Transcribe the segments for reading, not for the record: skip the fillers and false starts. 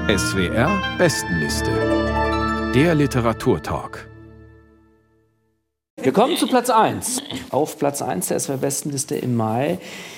SWR Bestenliste. Der Literaturtalk. Wir kommen zu Platz 1. Auf Platz 1 der SWR Bestenliste im Mai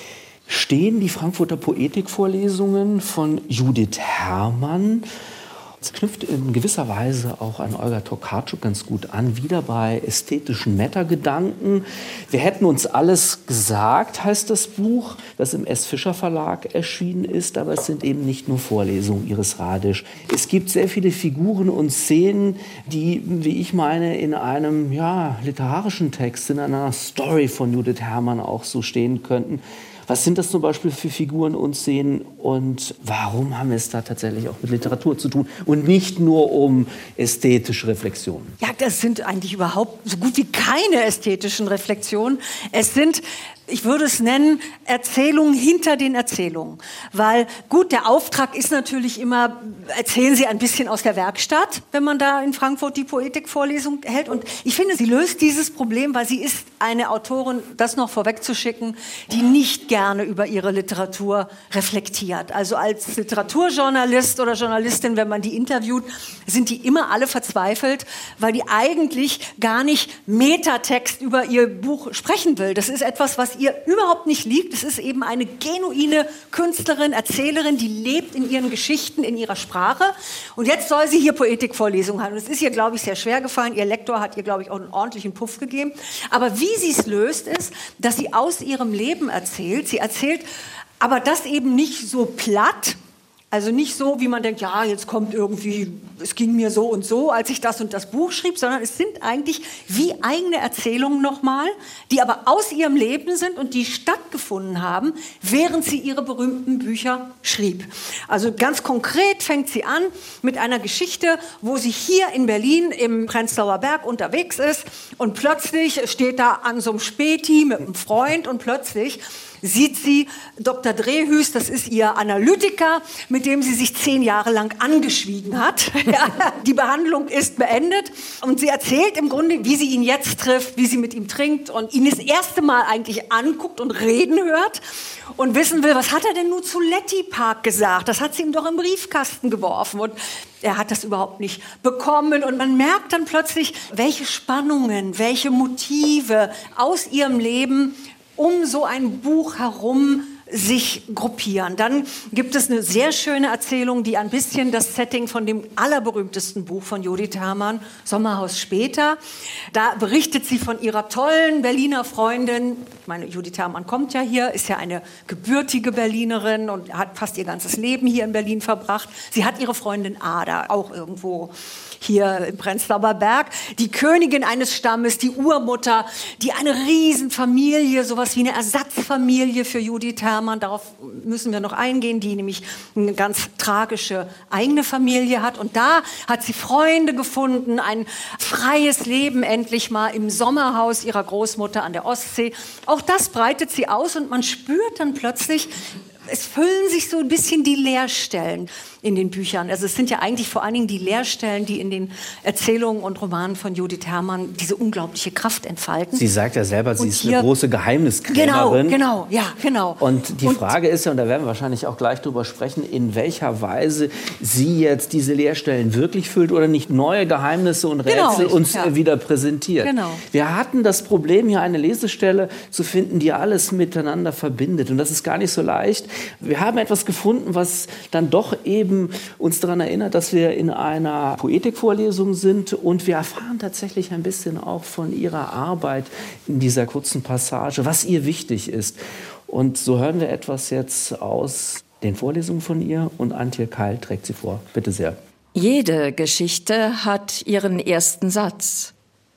stehen die Frankfurter Poetikvorlesungen von Judith Herrmann. Es knüpft in gewisser Weise auch an Olga Tokarczuk ganz gut an, wieder bei ästhetischen Metagedanken. Wir hätten uns alles gesagt, heißt das Buch, das im S. Fischer Verlag erschienen ist, aber es sind eben nicht nur Vorlesungen, Iris Radisch. Es gibt sehr viele Figuren und Szenen, die, wie ich meine, in einem literarischen Text, in einer Story von Judith Herrmann auch so stehen könnten. Was sind das zum Beispiel für Figuren und Szenen und warum haben wir es da tatsächlich auch mit Literatur zu tun und nicht nur um ästhetische Reflexionen? Ja, das sind eigentlich überhaupt so gut wie keine ästhetischen Reflexionen. Es sind, ich würde es nennen, Erzählungen hinter den Erzählungen. Weil gut, der Auftrag ist natürlich immer, erzählen Sie ein bisschen aus der Werkstatt, wenn man da in Frankfurt die Poetikvorlesung hält. Und ich finde, sie löst dieses Problem, weil sie ist eine Autorin, das noch vorwegzuschicken, die nicht gerne über ihre Literatur reflektiert. Also als Literaturjournalist oder Journalistin, wenn man die interviewt, sind die immer alle verzweifelt, weil die eigentlich gar nicht Metatext über ihr Buch sprechen will. Das ist etwas, was ihr überhaupt nicht liegt. Es ist eben eine genuine Künstlerin, Erzählerin, die lebt in ihren Geschichten, in ihrer Sprache. Und jetzt soll sie hier Poetikvorlesungen haben. Und es ist ihr, glaube ich, sehr schwer gefallen. Ihr Lektor hat ihr, glaube ich, auch einen ordentlichen Puff gegeben. Aber wie sie es löst, ist, dass sie aus ihrem Leben erzählt. Sie erzählt, aber das eben nicht so platt. Also nicht so, wie man denkt, ja, jetzt kommt irgendwie, es ging mir so und so, als ich das und das Buch schrieb, sondern es sind eigentlich wie eigene Erzählungen nochmal, die aber aus ihrem Leben sind und die stattgefunden haben, während sie ihre berühmten Bücher schrieb. Also ganz konkret fängt sie an mit einer Geschichte, wo sie hier in Berlin im Prenzlauer Berg unterwegs ist und plötzlich steht da an so einem Späti mit einem Freund und plötzlich sieht sie Dr. Drehhüs, das ist ihr Analytiker, mit dem sie sich 10 Jahre lang angeschwiegen hat. Ja, die Behandlung ist beendet und sie erzählt im Grunde, wie sie ihn jetzt trifft, wie sie mit ihm trinkt und ihn das erste Mal eigentlich anguckt und reden hört und wissen will, was hat er denn nun zu Letty Park gesagt? Das hat sie ihm doch im Briefkasten geworfen und er hat das überhaupt nicht bekommen und man merkt dann plötzlich, welche Spannungen, welche Motive aus ihrem Leben um so ein Buch herum sich gruppieren. Dann gibt es eine sehr schöne Erzählung, die ein bisschen das Setting von dem allerberühmtesten Buch von Judith Herrmann, Sommerhaus später. Da berichtet sie von ihrer tollen Berliner Freundin. Ich meine, Judith Herrmann kommt ja hier, ist ja eine gebürtige Berlinerin und hat fast ihr ganzes Leben hier in Berlin verbracht. Sie hat ihre Freundin Ada, auch irgendwo hier im Prenzlauer Berg, die Königin eines Stammes, die Urmutter, die eine Riesenfamilie, sowas wie eine Ersatzfamilie für Judith Herrmann, darauf müssen wir noch eingehen, die nämlich eine ganz tragische eigene Familie hat. Und da hat sie Freunde gefunden, ein freies Leben endlich mal im Sommerhaus ihrer Großmutter an der Ostsee. Auch das breitet sie aus und man spürt dann plötzlich, es füllen sich so ein bisschen die Leerstellen in den Büchern. Also es sind ja eigentlich vor allen Dingen die Leerstellen, die in den Erzählungen und Romanen von Judith Herrmann diese unglaubliche Kraft entfalten. Sie sagt ja selber, sie ist eine große Geheimniskrämerin. Genau. Und die Frage ist ja, und da werden wir wahrscheinlich auch gleich drüber sprechen, in welcher Weise sie jetzt diese Leerstellen wirklich füllt oder nicht neue Geheimnisse und Rätsel uns wieder präsentiert. Genau. Wir hatten das Problem, hier eine Lesestelle zu finden, die alles miteinander verbindet. Und das ist gar nicht so leicht. Wir haben etwas gefunden, was dann doch eben uns daran erinnert, dass wir in einer Poetikvorlesung sind und wir erfahren tatsächlich ein bisschen auch von ihrer Arbeit in dieser kurzen Passage, was ihr wichtig ist. Und so hören wir etwas jetzt aus den Vorlesungen von ihr und Antje Keil trägt sie vor. Bitte sehr. Jede Geschichte hat ihren ersten Satz.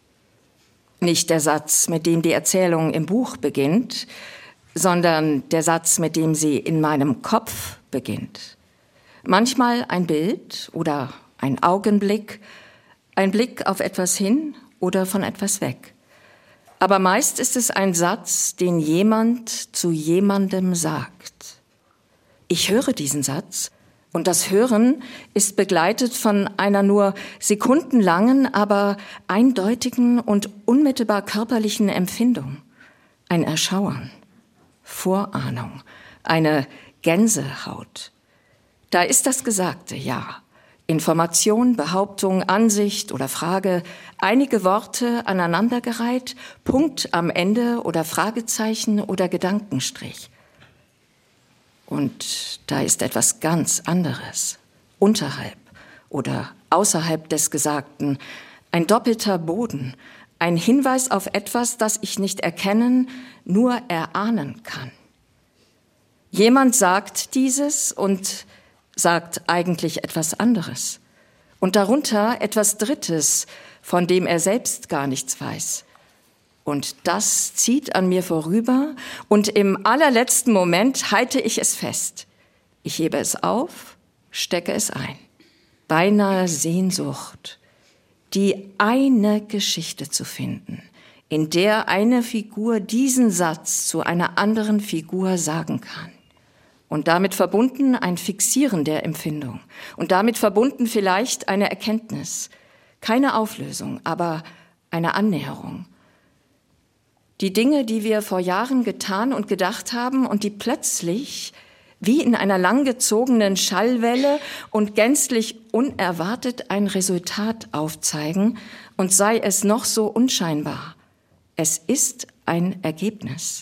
Nicht der Satz, mit dem die Erzählung im Buch beginnt, sondern der Satz, mit dem sie in meinem Kopf beginnt. Manchmal ein Bild oder ein Augenblick, ein Blick auf etwas hin oder von etwas weg. Aber meist ist es ein Satz, den jemand zu jemandem sagt. Ich höre diesen Satz und das Hören ist begleitet von einer nur sekundenlangen, aber eindeutigen und unmittelbar körperlichen Empfindung. Ein Erschauern, Vorahnung, eine Gänsehaut. Da ist das Gesagte, ja. Information, Behauptung, Ansicht oder Frage, einige Worte aneinandergereiht, Punkt am Ende oder Fragezeichen oder Gedankenstrich. Und da ist etwas ganz anderes, unterhalb oder außerhalb des Gesagten, ein doppelter Boden, ein Hinweis auf etwas, das ich nicht erkennen, nur erahnen kann. Jemand sagt dieses und sagt eigentlich etwas anderes. Und darunter etwas Drittes, von dem er selbst gar nichts weiß. Und das zieht an mir vorüber und im allerletzten Moment halte ich es fest. Ich hebe es auf, stecke es ein. Beinahe Sehnsucht, die eine Geschichte zu finden, in der eine Figur diesen Satz zu einer anderen Figur sagen kann. Und damit verbunden ein Fixieren der Empfindung. Und damit verbunden vielleicht eine Erkenntnis. Keine Auflösung, aber eine Annäherung. Die Dinge, die wir vor Jahren getan und gedacht haben und die plötzlich wie in einer langgezogenen Schallwelle und gänzlich unerwartet ein Resultat aufzeigen, und sei es noch so unscheinbar. Es ist ein Ergebnis.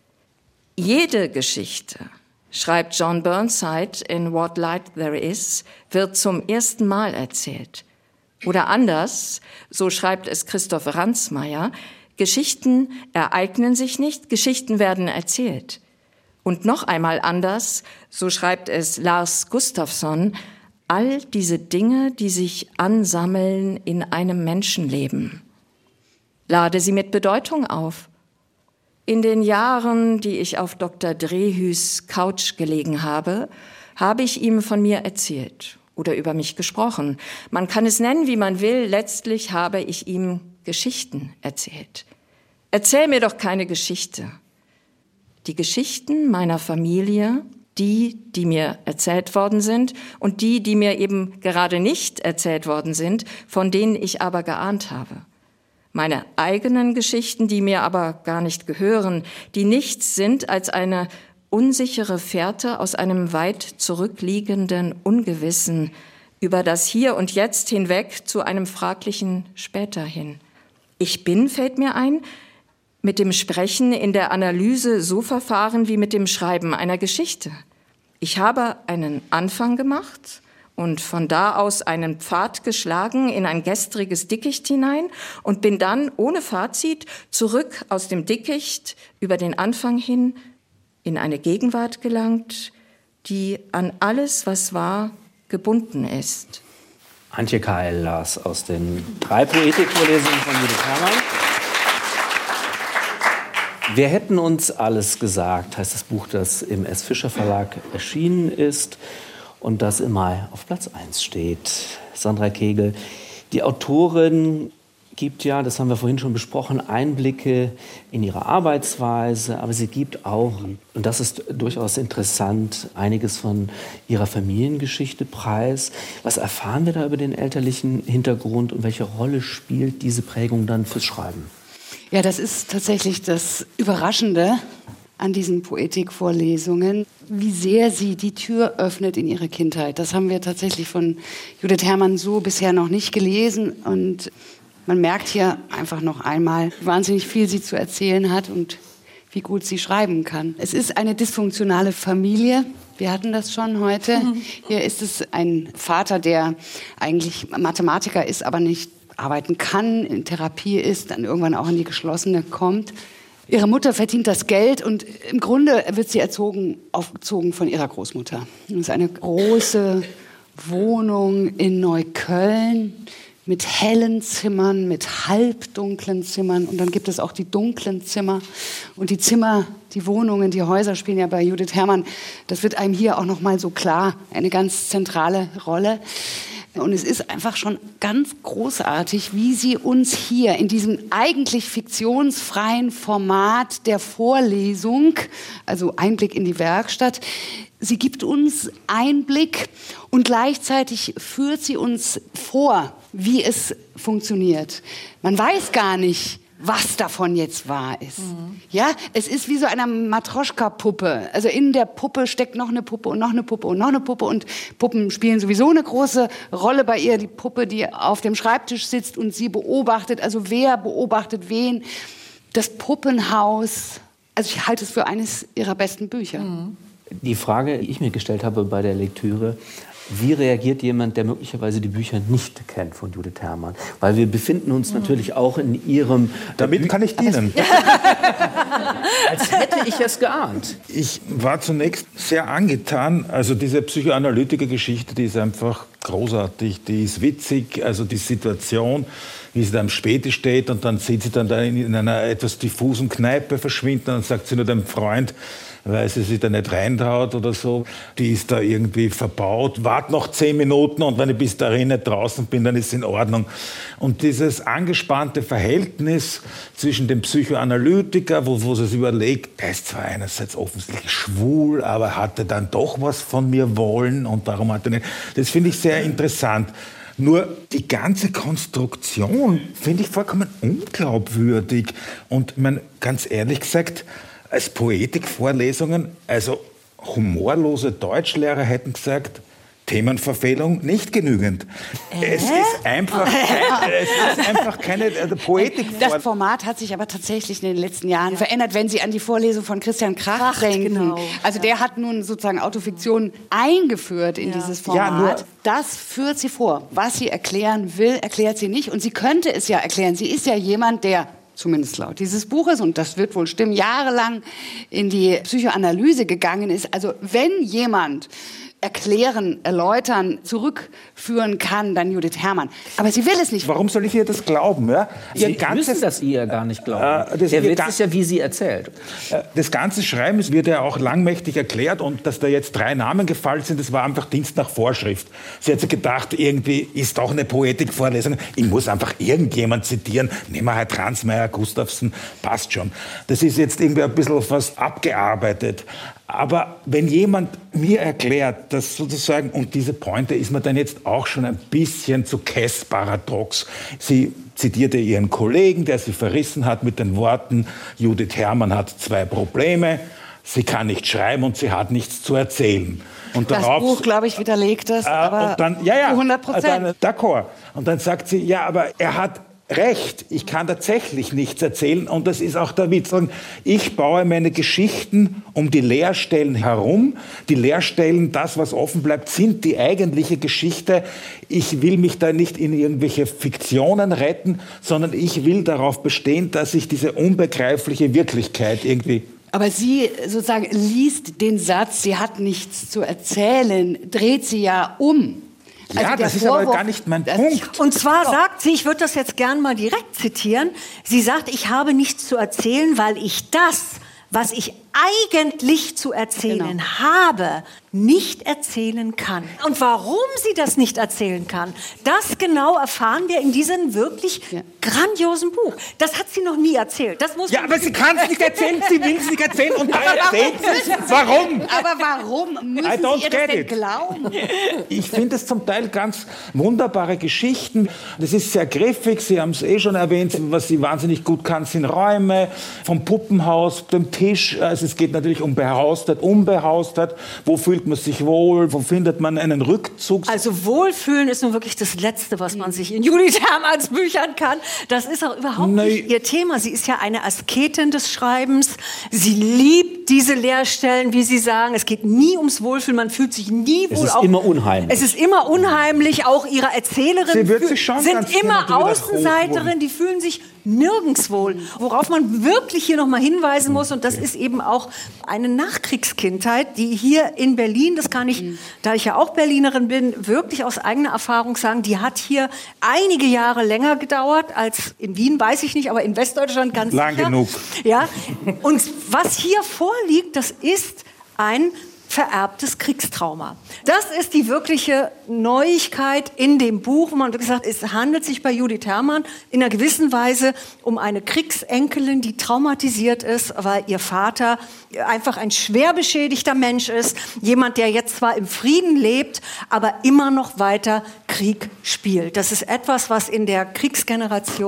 Jede Geschichte, schreibt John Burnside in What Light There Is, wird zum ersten Mal erzählt. Oder anders, so schreibt es Christoph Ransmayr, Geschichten ereignen sich nicht, Geschichten werden erzählt. Und noch einmal anders, so schreibt es Lars Gustafsson, all diese Dinge, die sich ansammeln in einem Menschenleben. Lade sie mit Bedeutung auf. In den Jahren, die ich auf Dr. Drehys Couch gelegen habe, habe ich ihm von mir erzählt oder über mich gesprochen. Man kann es nennen, wie man will. Letztlich habe ich ihm Geschichten erzählt. Erzähl mir doch keine Geschichte. Die Geschichten meiner Familie, die mir erzählt worden sind und die mir eben gerade nicht erzählt worden sind, von denen ich aber geahnt habe. Meine eigenen Geschichten, die mir aber gar nicht gehören, die nichts sind als eine unsichere Fährte aus einem weit zurückliegenden Ungewissen über das Hier und Jetzt hinweg zu einem fraglichen Später hin. Ich bin, fällt mir ein, mit dem Sprechen in der Analyse so verfahren wie mit dem Schreiben einer Geschichte. Ich habe einen Anfang gemacht und von da aus einen Pfad geschlagen in ein gestriges Dickicht hinein und bin dann ohne Fazit zurück aus dem Dickicht über den Anfang hin in eine Gegenwart gelangt, die an alles, was war, gebunden ist. Antje Keil las aus den 3 Poetikvorlesungen von Judith Hermann. Wir hätten uns alles gesagt, heißt das Buch, das im S. Fischer Verlag erschienen ist und das im Mai auf Platz 1 steht. Sandra Kegel, die Autorin gibt ja, das haben wir vorhin schon besprochen, Einblicke in ihre Arbeitsweise, aber sie gibt auch, und das ist durchaus interessant, einiges von ihrer Familiengeschichte preis. Was erfahren wir da über den elterlichen Hintergrund und welche Rolle spielt diese Prägung dann fürs Schreiben? Ja, das ist tatsächlich das Überraschende an diesen Poetikvorlesungen, wie sehr sie die Tür öffnet in ihre Kindheit. Das haben wir tatsächlich von Judith Hermann so bisher noch nicht gelesen. Und man merkt hier einfach noch einmal, wie wahnsinnig viel sie zu erzählen hat und wie gut sie schreiben kann. Es ist eine dysfunktionale Familie. Wir hatten das schon heute. Hier ist es ein Vater, der eigentlich Mathematiker ist, aber nicht arbeiten kann, in Therapie ist, dann irgendwann auch in die geschlossene kommt. Ihre Mutter verdient das Geld und im Grunde wird sie aufgezogen von ihrer Großmutter. Das ist eine große Wohnung in Neukölln mit hellen Zimmern, mit halbdunklen Zimmern und dann gibt es auch die dunklen Zimmer. Und die Zimmer, die Wohnungen, die Häuser spielen ja bei Judith Hermann, das wird einem hier auch noch mal so klar, eine ganz zentrale Rolle. Und es ist einfach schon ganz großartig, wie sie uns hier in diesem eigentlich fiktionsfreien Format der Vorlesung, also Einblick in die Werkstatt, sie gibt uns Einblick und gleichzeitig führt sie uns vor, wie es funktioniert. Man weiß gar nicht, was davon jetzt wahr ist. Ja, es ist wie so eine Matroschka-Puppe. Also in der Puppe steckt noch eine Puppe und noch eine Puppe und noch eine Puppe. Und Puppen spielen sowieso eine große Rolle bei ihr. Die Puppe, die auf dem Schreibtisch sitzt und sie beobachtet. Also wer beobachtet wen? Das Puppenhaus. Also ich halte es für eines ihrer besten Bücher. Die Frage, die ich mir gestellt habe bei der Lektüre: Wie reagiert jemand, der möglicherweise die Bücher nicht kennt von Judith Herrmann? Weil wir befinden uns natürlich auch in ihrem... Damit kann ich dienen. Als hätte ich es geahnt. Ich war zunächst sehr angetan. Also diese Psychoanalytiker-Geschichte, die ist einfach großartig. Die ist witzig. Also die Situation, wie sie da am Späti steht und dann sieht sie dann da in einer etwas diffusen Kneipe verschwinden und dann sagt sie nur dem Freund, weil sie sich da nicht reintraut oder so. Die ist da irgendwie verbaut. Wart noch 10 Minuten und wenn ich bis dahin nicht draußen bin, dann ist es in Ordnung. Und dieses angespannte Verhältnis zwischen dem Psychoanalytiker, wo sie sich überlegt, der ist zwar einerseits offensichtlich schwul, aber hatte dann doch was von mir wollen und warum hat er nicht... Das finde ich sehr interessant. Nur die ganze Konstruktion finde ich vollkommen unglaubwürdig. Und ganz ehrlich gesagt, als Poetikvorlesungen, also humorlose Deutschlehrer hätten gesagt, Themenverfehlung nicht genügend. Es ist einfach keine Poetik. Das Format hat sich aber tatsächlich in den letzten Jahren verändert, wenn Sie an die Vorlesung von Christian Krach denken. Genau. Also der hat nun sozusagen Autofiktion eingeführt in dieses Format. Ja, nur das führt sie vor. Was sie erklären will, erklärt sie nicht. Und sie könnte es ja erklären. Sie ist ja jemand, der zumindest laut dieses Buches, und das wird wohl stimmen, jahrelang in die Psychoanalyse gegangen ist. Also wenn jemand erläutern, zurückführen kann, dann Judith Herrmann. Aber sie will es nicht. Warum soll ich ihr das glauben? Ja? Sie müssen das ihr gar nicht glauben. Der Witz ist ja, wie sie erzählt. Das ganze Schreiben wird ja auch langmächtig erklärt und dass da jetzt 3 Namen gefallen sind, das war einfach Dienst nach Vorschrift. Sie hat sich gedacht, irgendwie ist doch eine Poetikvorlesung, ich muss einfach irgendjemand zitieren, nehmen wir halt Ransmayr, Gustafsson, passt schon. Das ist jetzt irgendwie ein bisschen fast abgearbeitet. Aber wenn jemand mir erklärt, dass sozusagen, und diese Pointe ist mir dann jetzt auch schon ein bisschen zu Kess-paradox. Sie zitierte ihren Kollegen, der sie verrissen hat mit den Worten, Judith Herrmann hat 2 Probleme, sie kann nicht schreiben und sie hat nichts zu erzählen. Und das Buch, glaube ich, widerlegt das, aber und dann, zu 100%. D'accord. Und dann sagt sie, ja, aber er hat recht, ich kann tatsächlich nichts erzählen und das ist auch der Witz. Ich baue meine Geschichten um die Leerstellen herum. Die Leerstellen, das, was offen bleibt, sind die eigentliche Geschichte. Ich will mich da nicht in irgendwelche Fiktionen retten, sondern ich will darauf bestehen, dass ich diese unbegreifliche Wirklichkeit irgendwie... Aber sie sozusagen liest den Satz, sie hat nichts zu erzählen, dreht sie ja um. Also ja, das ist aber gar nicht mein Punkt. Und zwar sagt sie, ich würde das jetzt gern mal direkt zitieren, sie sagt, ich habe nichts zu erzählen, weil ich das, was ich eigentlich zu erzählen habe, nicht erzählen kann. Und warum sie das nicht erzählen kann, das genau erfahren wir in diesem wirklich grandiosen Buch. Das hat sie noch nie erzählt. Das muss aber sie kann es nicht erzählen, sie will es nicht erzählen und dann erzählt sie es. Warum? Aber warum müssen Sie ihr das denn glauben? Ich finde es zum Teil ganz wunderbare Geschichten. Das ist sehr griffig, Sie haben es schon erwähnt, was sie wahnsinnig gut kann, sind Räume, vom Puppenhaus, dem Tisch. Also es geht natürlich um behaustert, unbehaustert. Wo fühlt man sich wohl? Wo findet man einen Rückzug? Also Wohlfühlen ist nun wirklich das Letzte, was man sich in Judith Herrmanns Büchern kann. Das ist auch überhaupt nicht ihr Thema. Sie ist ja eine Asketin des Schreibens. Sie liebt diese Leerstellen, wie Sie sagen. Es geht nie ums Wohlfühlen. Man fühlt sich nie wohl. Es ist immer unheimlich. Es ist immer unheimlich. Auch ihre Erzählerinnen sind immer Außenseiterin. Die fühlen sich nirgends wohl. Worauf man wirklich hier noch mal hinweisen muss, und das ist eben auch eine Nachkriegskindheit, die hier in Berlin, das kann ich, da ich ja auch Berlinerin bin, wirklich aus eigener Erfahrung sagen, die hat hier einige Jahre länger gedauert als in Wien, weiß ich nicht, aber in Westdeutschland ganz sicher. Lang genug. Ja. Und was hier vorliegt, das ist ein vererbtes Kriegstrauma. Das ist die wirkliche Neuigkeit in dem Buch, wo man gesagt, es handelt sich bei Judith Herrmann in einer gewissen Weise um eine Kriegsenkelin, die traumatisiert ist, weil ihr Vater einfach ein schwer beschädigter Mensch ist, jemand, der jetzt zwar im Frieden lebt, aber immer noch weiter Krieg spielt. Das ist etwas, was in der Kriegsgeneration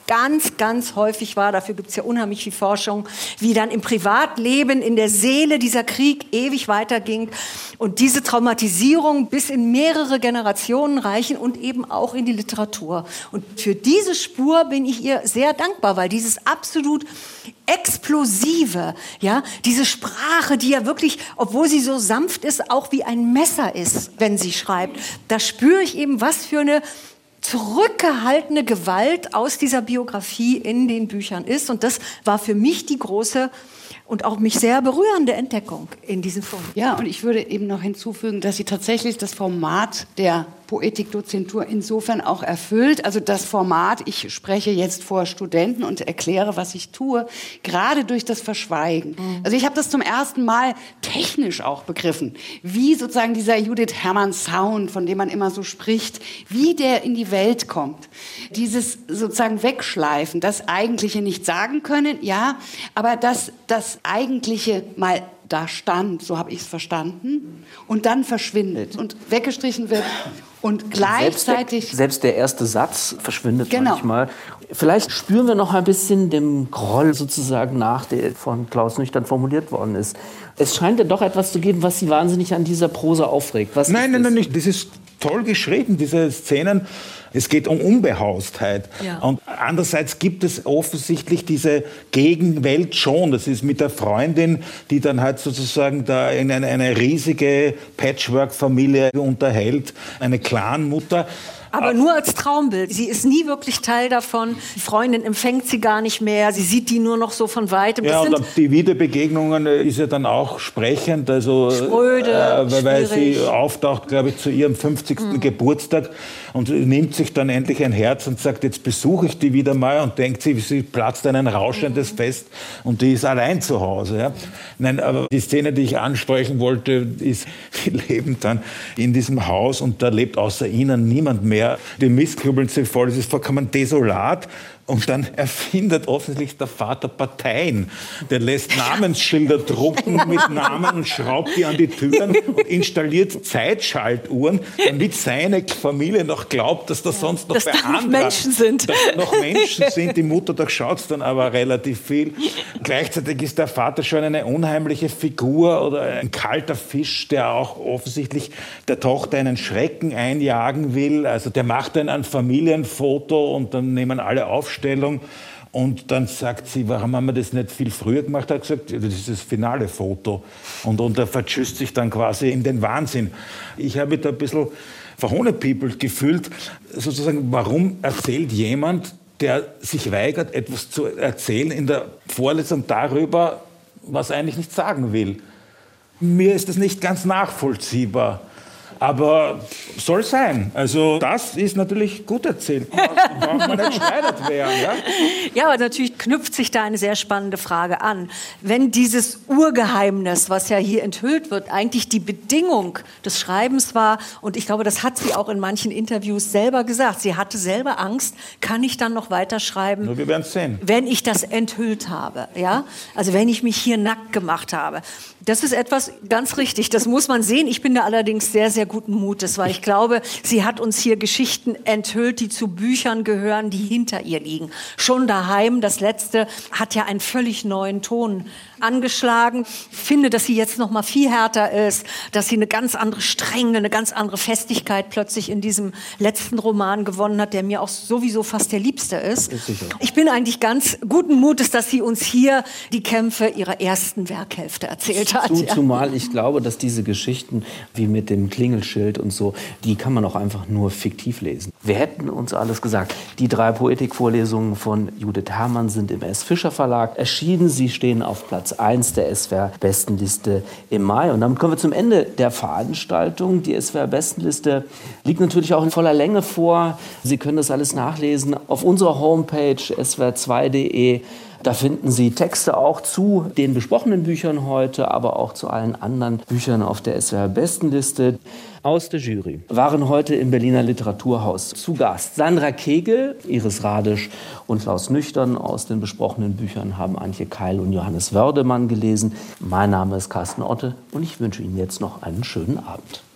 ganz, ganz häufig war, dafür gibt es ja unheimlich viel Forschung, wie dann im Privatleben, in der Seele dieser Krieg ewig weiterging und diese Traumatisierung bis in mehrere Generationen reichen und eben auch in die Literatur. Und für diese Spur bin ich ihr sehr dankbar, weil dieses absolut explosive, ja, diese Sprache, die ja wirklich, obwohl sie so sanft ist, auch wie ein Messer ist, wenn sie schreibt, da spüre ich eben, was für eine zurückgehaltene Gewalt aus dieser Biografie in den Büchern ist. Und das war für mich die große und auch mich sehr berührende Entdeckung in diesem Film. Ja, und ich würde eben noch hinzufügen, dass sie tatsächlich das Format der Poetikdozentur insofern auch erfüllt. Also das Format, ich spreche jetzt vor Studenten und erkläre, was ich tue, gerade durch das Verschweigen. Also ich habe das zum ersten Mal technisch auch begriffen, wie sozusagen dieser Judith Hermann Sound, von dem man immer so spricht, wie der in die Welt kommt. Dieses sozusagen Wegschleifen, das Eigentliche nicht sagen können, ja, aber dass das Eigentliche mal da stand, so habe ich es verstanden, und dann verschwindet und weggestrichen wird und gleichzeitig... Selbst der erste Satz verschwindet manchmal. Vielleicht spüren wir noch ein bisschen dem Groll sozusagen nach, der von Klaus Nüchtern formuliert worden ist. Es scheint ja doch etwas zu geben, was Sie wahnsinnig an dieser Prosa aufregt. Nein, nicht. Das ist toll geschrieben, diese Szenen. Es geht um Unbehaustheit. Ja. Und andererseits gibt es offensichtlich diese Gegenwelt schon. Das ist mit der Freundin, die dann halt sozusagen da in eine riesige Patchwork-Familie unterhält, eine Clanmutter. Aber nur als Traumbild. Sie ist nie wirklich Teil davon. Die Freundin empfängt sie gar nicht mehr. Sie sieht die nur noch so von Weitem. Ja, und die Wiederbegegnungen ist ja dann auch sprechend. Also, spröde, weil sie auftaucht, glaube ich, zu ihrem 50. Geburtstag und nimmt sich dann endlich ein Herz und sagt, jetzt besuche ich die wieder mal, und denkt sie platzt ein rauschendes Fest und die ist allein zu Hause. Ja? Nein, aber die Szene, die ich ansprechen wollte, ist, sie leben dann in diesem Haus und da lebt außer ihnen niemand mehr. Die Mistkübeln sind voll, es ist vollkommen desolat. Und dann erfindet offensichtlich der Vater Parteien. Der lässt Namensschilder drucken mit Namen und schraubt die an die Türen und installiert Zeitschaltuhren, damit seine Familie noch glaubt, dass das sonst noch dass da noch Menschen sind. Dass da noch Menschen sind. Die Mutter durchschaut es dann aber relativ viel. Gleichzeitig ist der Vater schon eine unheimliche Figur oder ein kalter Fisch, der auch offensichtlich der Tochter einen Schrecken einjagen will. Also der macht dann ein Familienfoto und dann nehmen alle Aufstellung. Und dann sagt sie, warum haben wir das nicht viel früher gemacht? Er hat gesagt, das ist das finale Foto. Und er verschüsst sich dann quasi in den Wahnsinn. Ich habe mich da ein bisschen verhohnepiepelt gefühlt. Sozusagen, warum erzählt jemand, der sich weigert, etwas zu erzählen in der Vorlesung darüber, was er eigentlich nicht sagen will? Mir ist das nicht ganz nachvollziehbar. Aber soll sein. Also das ist natürlich gut erzählt. Braucht man nicht geschneidert werden. Ja? Ja, aber natürlich knüpft sich da eine sehr spannende Frage an. Wenn dieses Urgeheimnis, was ja hier enthüllt wird, eigentlich die Bedingung des Schreibens war, und ich glaube, das hat sie auch in manchen Interviews selber gesagt, sie hatte selber Angst, kann ich dann noch weiterschreiben, nur wir werden es sehen, wenn ich das enthüllt habe. Ja? Also wenn ich mich hier nackt gemacht habe. Das ist etwas ganz richtig, das muss man sehen. Ich bin da allerdings sehr, sehr guten Mutes, weil ich glaube, sie hat uns hier Geschichten enthüllt, die zu Büchern gehören, die hinter ihr liegen. Schon daheim, das letzte, hat ja einen völlig neuen Ton angeschlagen. Ich finde, dass sie jetzt noch mal viel härter ist, dass sie eine ganz andere Strenge, eine ganz andere Festigkeit plötzlich in diesem letzten Roman gewonnen hat, der mir auch sowieso fast der liebste ist. Ich bin eigentlich ganz guten Mutes, dass sie uns hier die Kämpfe ihrer ersten Werkhälfte erzählt hat. Zumal ich glaube, dass diese Geschichten wie mit dem Klingelschild und so, die kann man auch einfach nur fiktiv lesen. Wir hätten uns alles gesagt. Die 3 Poetikvorlesungen von Judith Hermann sind im S. Fischer Verlag erschienen. Sie stehen auf Platz 1 der SWR-Bestenliste im Mai. Und damit kommen wir zum Ende der Veranstaltung. Die SWR-Bestenliste liegt natürlich auch in voller Länge vor. Sie können das alles nachlesen auf unserer Homepage swr2.de. Da finden Sie Texte auch zu den besprochenen Büchern heute, aber auch zu allen anderen Büchern auf der SWR-Bestenliste. Aus der Jury waren heute im Berliner Literaturhaus zu Gast Sandra Kegel, Iris Radisch und Klaus Nüchtern. Aus den besprochenen Büchern haben Antje Keil und Johannes Wördemann gelesen. Mein Name ist Carsten Otte und ich wünsche Ihnen jetzt noch einen schönen Abend.